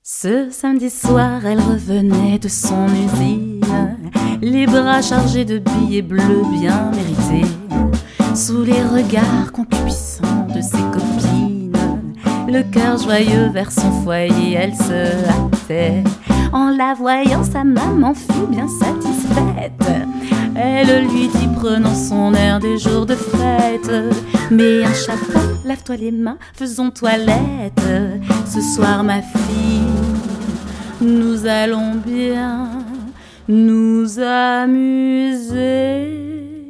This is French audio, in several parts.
Ce samedi soir, elle revenait de son usine, les bras chargés de billets bleus bien mérités. Sous les regards concupiscents de ses copines, le cœur joyeux vers son foyer, elle se hâtait. En la voyant, sa maman fut bien satisfaite. Elle lui dit, prenant son air des jours de fête: mets un chapeau, lave-toi les mains, faisons toilette. Ce soir, ma fille, nous allons bien nous amuser.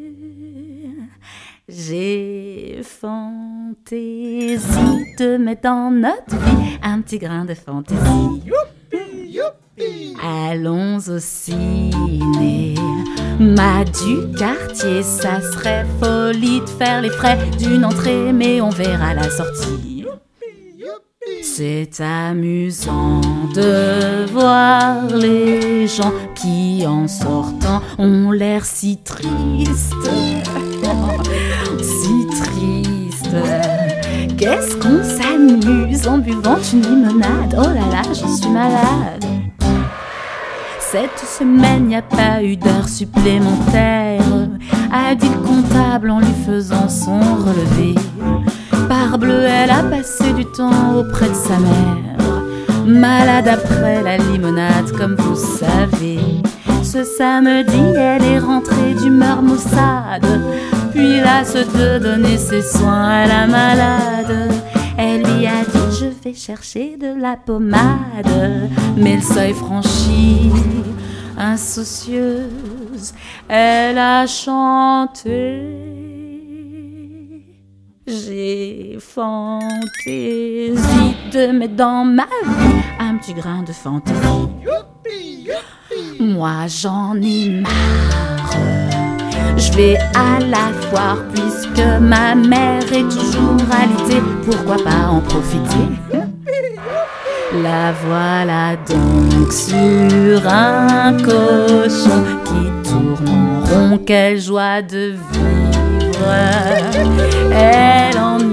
J'ai fantaisie de mettre dans notre vie un petit grain de fantaisie. Youpi, youpi. Allons au ciné, ma du quartier, ça serait folie de faire les frais d'une entrée, mais on verra la sortie. C'est amusant de voir les gens qui, en sortant, ont l'air si tristes. Si tristes. Qu'est-ce qu'on s'amuse en buvant une limonade. Oh là là, je suis malade. Cette semaine, y a pas eu d'heures supplémentaires, a dit le comptable en lui faisant son relevé. Parbleu, elle a passé du temps auprès de sa mère, malade après la limonade, comme vous savez. Ce samedi, elle est rentrée d'humeur maussade, puis lasse de donner ses soins à la malade. Elle lui a dit, je vais chercher de la pommade, mais le seuil franchi, insoucieuse, elle a chanté. J'ai fantaisie de mettre dans ma vie un petit grain de fantaisie. Youpi, youpi. Moi j'en ai marre, je vais à la foire puisque ma mère est toujours alitée. Pourquoi pas en profiter? La voilà donc sur un cochon qui tourne en rond. Quelle joie de vivre, elle ennuie.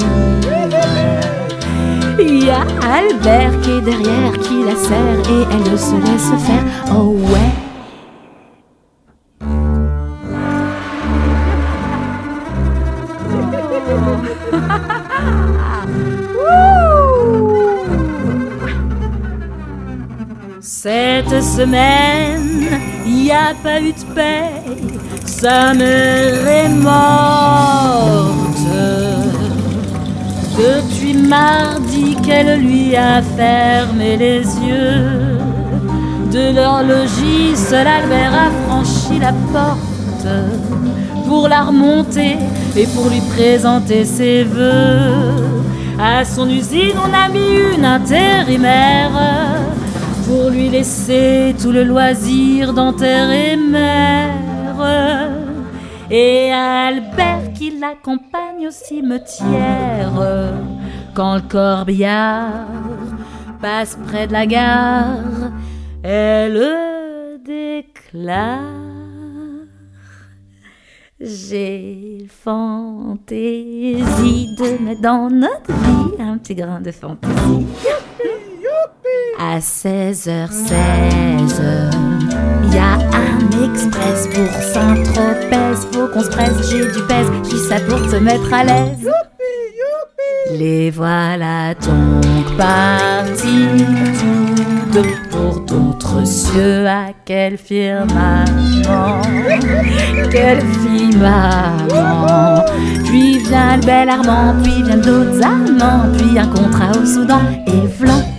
Il y a Albert qui est derrière, qui la serre et elle se laisse faire. Oh ouais. Cette semaine, y a pas eu de paye, sa mère est morte. Depuis mardi qu'elle lui a fermé les yeux, de leur logis, seul Albert a franchi la porte pour la remonter et pour lui présenter ses vœux. À son usine, on a mis une intérimaire pour lui laisser tout le loisir dans terre et mer. Et Albert qui l'accompagne au cimetière quand le corbillard passe près de la gare. Elle déclare: j'ai fantaisie de mettre dans notre vie un petit grain de fantaisie. À 16h16, y a un express pour Saint-Tropez. Faut qu'on se presse, j'ai du pèse, j'dis ça pour te mettre à l'aise. Les voilà donc partis tous deux pour d'autres cieux. À quel firmament, quel firmament. Puis vient le bel Armand, puis viennent d'autres amants, puis un contrat au Soudan et v'lan.